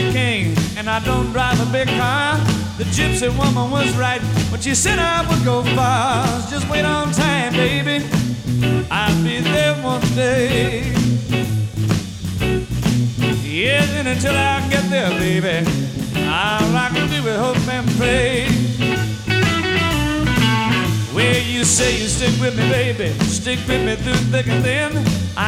king, and I don't drive a big car. The gypsy woman was right when she said I would go far. Just wait on time, baby, I'll be there one day. Yes, and until I get there, baby, all I can do is hope and pray. Well, you say you stick with me, baby, stick with me through thick and thin.